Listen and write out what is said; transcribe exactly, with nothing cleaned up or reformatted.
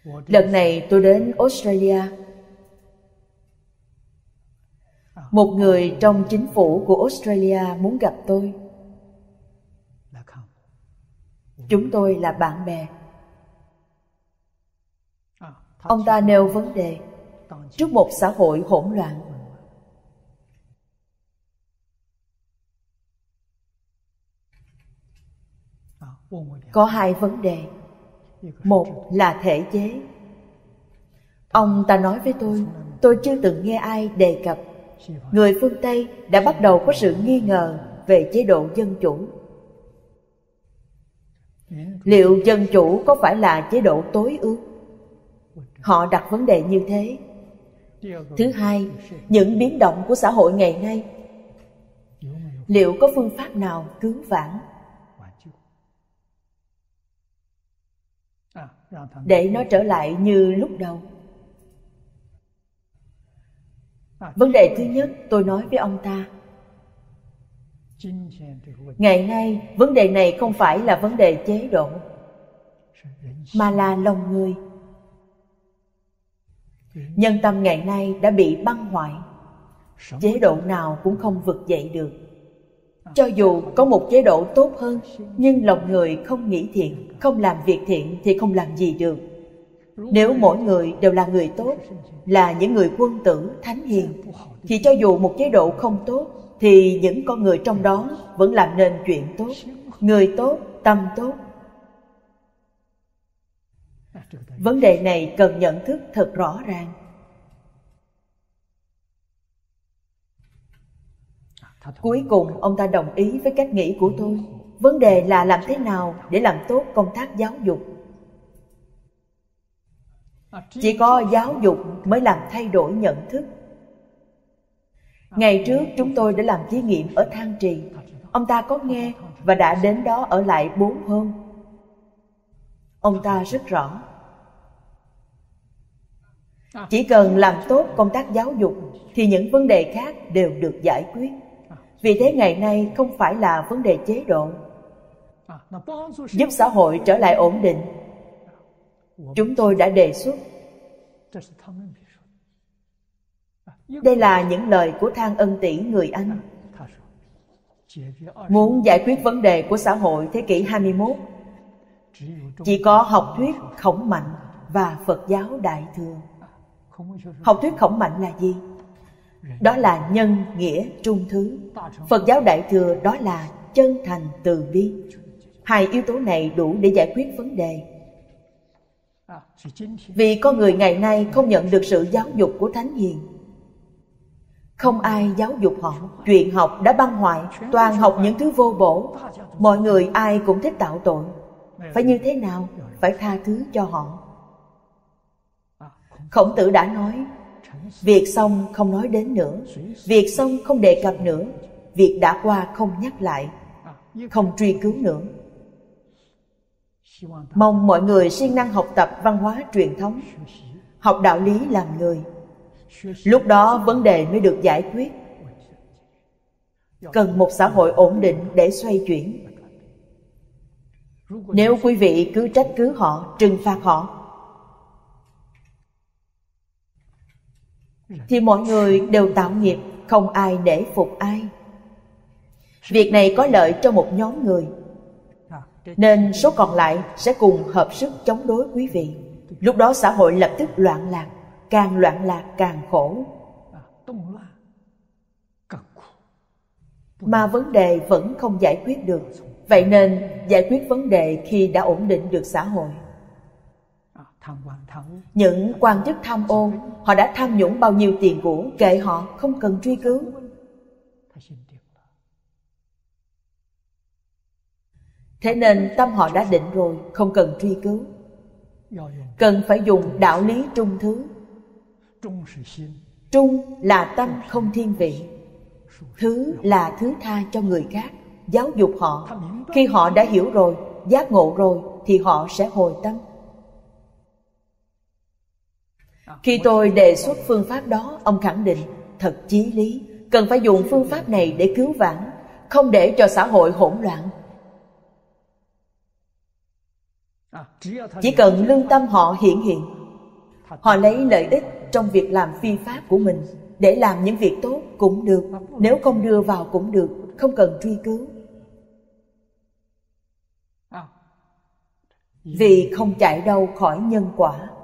Lần này tôi đến Australia. Một người trong chính phủ của Australia muốn gặp tôi. Chúng tôi là bạn bè. Ông ta nêu vấn đề trước một xã hội hỗn loạn. Có hai vấn đề. Một là thể chế. Ông ta nói với tôi, tôi chưa từng nghe ai đề cập người phương Tây đã bắt đầu có sự nghi ngờ về chế độ dân chủ. Liệu dân chủ có phải là chế độ tối ưu? Họ đặt vấn đề như thế. Thứ hai, những biến động của xã hội ngày nay, liệu có phương pháp nào cứu vãn để nó trở lại như lúc đầu? Vấn đề thứ nhất, tôi nói với ông ta, ngày nay vấn đề này không phải là vấn đề chế độ, mà là lòng người. Nhân tâm ngày nay đã bị băng hoại, chế độ nào cũng không vực dậy được. Cho dù có một chế độ tốt hơn, nhưng lòng người không nghĩ thiện, không làm việc thiện thì không làm gì được. Nếu mỗi người đều là người tốt, là những người quân tử, thánh hiền, thì cho dù một chế độ không tốt, thì những con người trong đó vẫn làm nên chuyện tốt. Người tốt, tâm tốt. Vấn đề này cần nhận thức thật rõ ràng. Cuối cùng ông ta đồng ý với cách nghĩ của tôi. Vấn đề là làm thế nào để làm tốt công tác giáo dục. Chỉ có giáo dục mới làm thay đổi nhận thức. Ngày trước chúng tôi đã làm thí nghiệm ở Thang Trì. Ông ta có nghe và đã đến đó ở lại bốn hôm. Ông ta rất rõ. Chỉ cần làm tốt công tác giáo dục thì những vấn đề khác đều được giải quyết. Vì thế ngày nay không phải là vấn đề chế độ. Giúp xã hội trở lại ổn định, chúng tôi đã đề xuất. Đây là những lời của Thang Ân Tỷ người Anh. Muốn giải quyết vấn đề của xã hội thế kỷ hai mươi mốt, chỉ có học thuyết Khổng Mạnh và Phật giáo Đại Thừa. Học thuyết Khổng Mạnh là gì? Đó là nhân, nghĩa, trung thứ. Phật giáo Đại Thừa đó là chân thành, từ bi. Hai yếu tố này đủ để giải quyết vấn đề. Vì con người ngày nay không nhận được sự giáo dục của Thánh Hiền. Không ai giáo dục họ. Chuyện học đã băng hoại, toàn học những thứ vô bổ. Mọi người ai cũng thích tạo tội. Phải như thế nào? Phải tha thứ cho họ. Khổng Tử đã nói, việc xong không nói đến nữa, việc xong không đề cập nữa, việc đã qua không nhắc lại, không truy cứu nữa. Mong mọi người siêng năng học tập văn hóa truyền thống, học đạo lý làm người. Lúc đó vấn đề mới được giải quyết. Cần một xã hội ổn định để xoay chuyển. Nếu quý vị cứ trách cứ họ, trừng phạt họ, thì mọi người đều tạo nghiệp, không ai nể phục ai. Việc này có lợi cho một nhóm người, nên số còn lại sẽ cùng hợp sức chống đối quý vị. Lúc đó xã hội lập tức loạn lạc, càng loạn lạc càng khổ. Mà vấn đề vẫn không giải quyết được. Vậy nên giải quyết vấn đề khi đã ổn định được xã hội. Những quan chức tham ô, họ đã tham nhũng bao nhiêu tiền của, kệ họ, không cần truy cứu. Thế nên tâm họ đã định rồi, không cần truy cứu. Cần phải dùng đạo lý trung thứ. Trung là tâm không thiên vị, thứ là thứ tha cho người khác. Giáo dục họ. Khi họ đã hiểu rồi, giác ngộ rồi, thì họ sẽ hồi tâm. Khi tôi đề xuất phương pháp đó, ông khẳng định thật chí lý, cần phải dùng phương pháp này để cứu vãn, không để cho xã hội hỗn loạn. Chỉ cần lương tâm họ hiện hiện, Họ lấy lợi ích trong việc làm phi pháp của mình để làm những việc tốt cũng được, nếu không đưa vào cũng được, không cần truy cứu. Vì không chạy đâu khỏi nhân quả.